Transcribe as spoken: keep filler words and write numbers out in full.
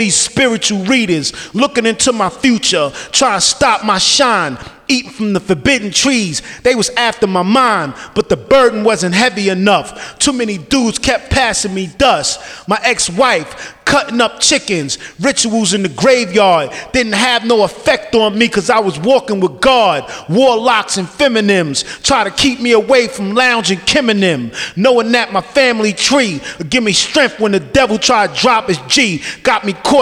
these spiritual readers looking into my future, try to stop my shine. Eating from the forbidden trees, they was after my mind, but the burden wasn't heavy enough. Too many dudes kept passing me dust. My ex-wife cutting up chickens, rituals in the graveyard didn't have no effect on me cause I was walking with God. Warlocks and feminines try to keep me away from lounging Kimonim, knowing that my family tree would give me strength when the devil tried to drop his G. Got me caught